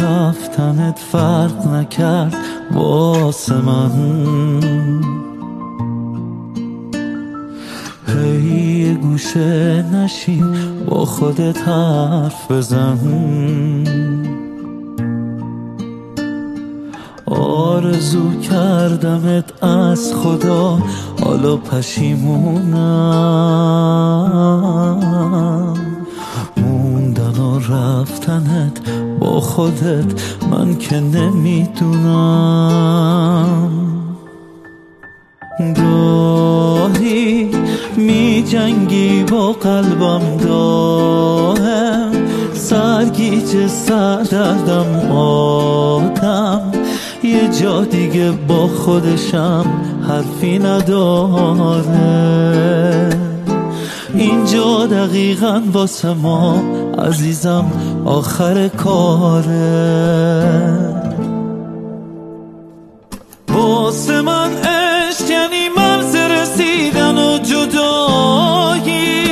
رفتنت فرق نکرد واسه من. هی گوشه نشین با خودت حرف بزن. آرزو کردمت از خدا حالا پشیمونم. موندن و رفتنت با خودت من که نمیدونم. گاهی می جنگی با قلبم دائم، سرگیجه سردردم آدم یه جا دیگه با خودشم حرفی نداره. اینجا دقیقاً واسه ما عزیزم آخر کاره. واسه من عشق یعنی مرز رسیدن و جدایی.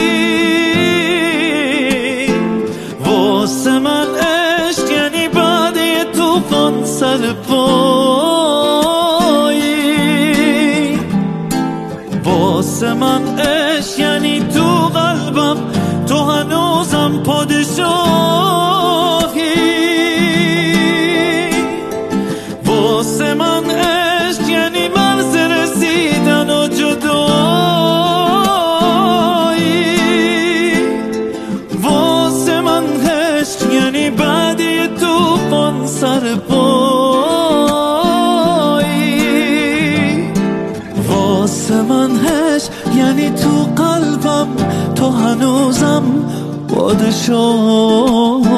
واسه من عشق یعنی بعد یه طوفان سر پایی. واسه من عشق یعنی تو قلبم تو هنوزم پادشاهی. واسه من عشق یعنی مرز رسیدن و جدایی. واسه من عشق یعنی بعد یه طوفان سر پایی. واسه من عشق یعنی تو قلبم تو هنوزم پادشاه.